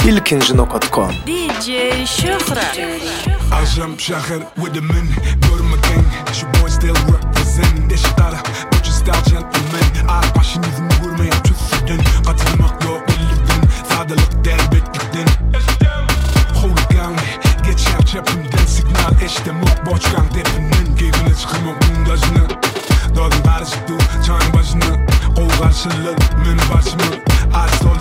ilkinci.com. DJ Shuhrat. Ajam Shahar with the men, görme gang. Şu boy still represent. Deştara, but you style gentleman. Ağır başını izin vurmayan tütsüden. Katılmak yok bilirden. Sadalık derbetlikten. Hooligan, geç yap çapımdan. Signal eşte mok boçkan tepinden. Keyfine çıkırmak mundajını. Dağın karışık du, çayın başını. Kol karşılık, meni başımı. Ağaçta